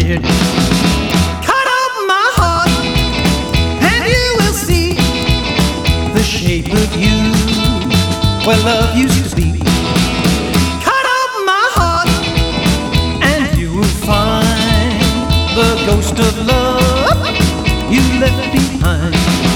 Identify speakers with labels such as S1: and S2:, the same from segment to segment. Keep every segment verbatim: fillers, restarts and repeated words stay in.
S1: did. Cut up my heart, and you will see the shape of you where love used to be. Cut up my heart, and you will find the ghost of love you left behind.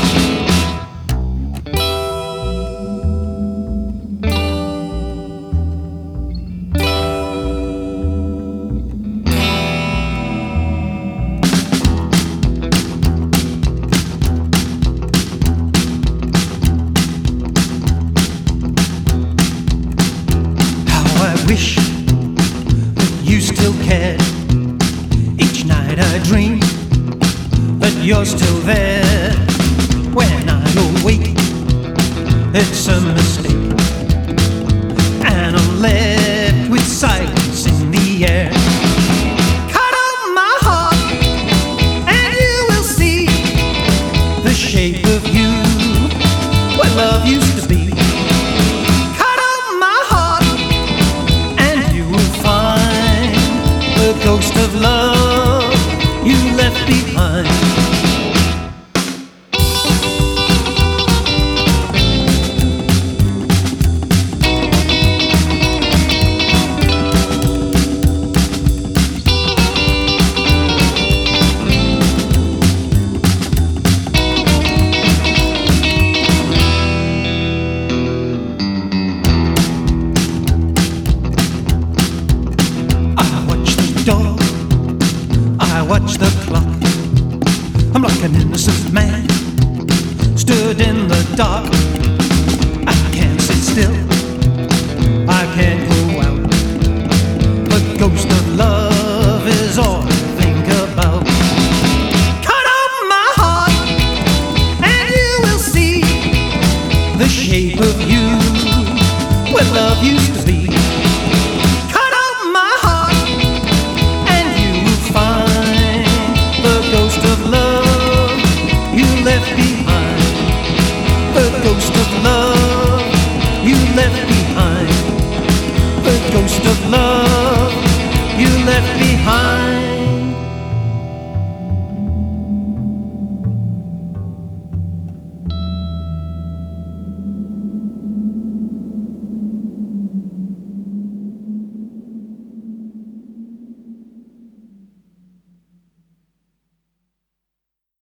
S1: Wish that you still cared. Each night I dream that you're still there. When I awake, it's a mistake, and I'm left with silence in the air. Cut up my heart, and you will see the shape of you where love used to be. The ghost of love you left behind. Dog, I watch the clock. I'm like an innocent man stood in the dark. I can't sit still, I can't